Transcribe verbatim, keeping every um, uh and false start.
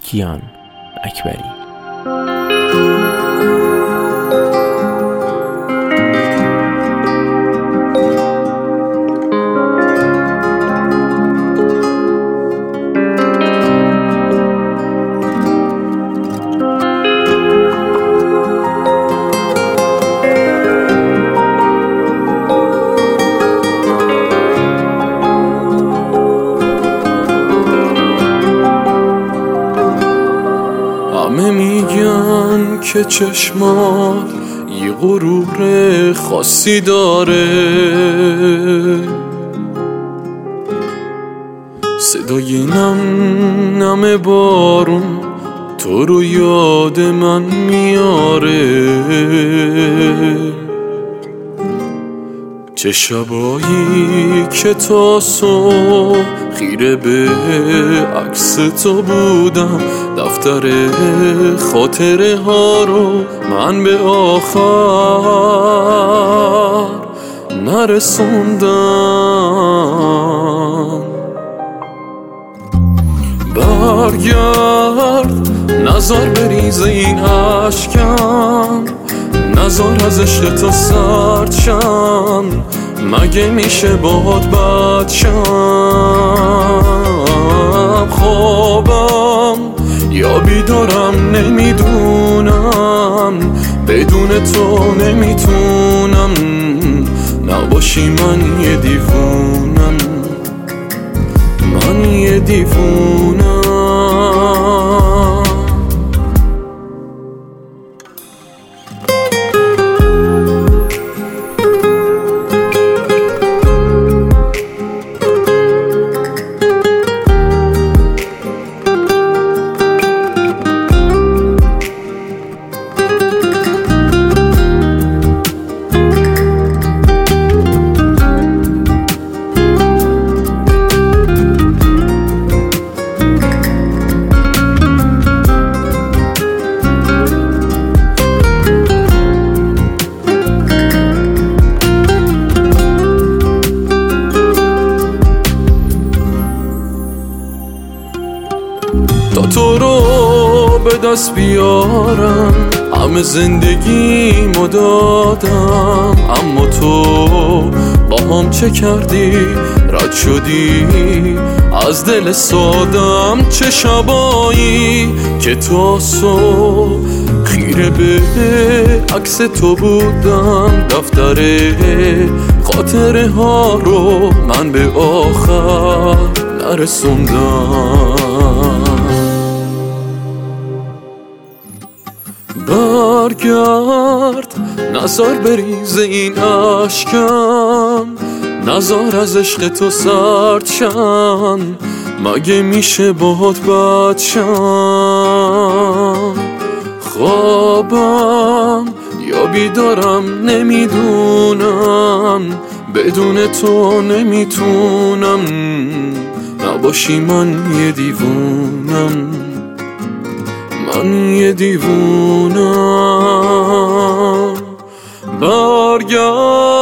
کیان اکبری. همه میگن که چشمات یه غرور خاصی داره، صدای نم نم بارون تو رو یاد من میاره. چه شبایی که تا صبح خیره به عکس تو بودم، دفتر خاطره ها رو من به آخر نرسوندم. برگرد نزار بریزه این عشقم، نزار از عشق تو سرد شم، مگه میشه باهات بد شم؟ خوابم یا بیدارم نمیدونم، بدون تو نمیتونم، نباشی من یه دیوونم، من یه دیوونم. تا تو رو به دست بیارم همه زندگیمو دادم، اما تو با هم چه کردی؟ رد شدی از دل سادم. چه شبایی که تا صبح خیره به عکس تو بودم، دفتر خاطره ها رو من به آخر نرسوندم. برگرد نزار بریزه این عشقم، نزار از عشق تو سرد شم، مگه میشه باهات بد شم؟ خوابم یا بیدارم نمیدونم، بدون تو نمیتونم، نباشی من یه دیوونم، من یه دیوونم. برگرد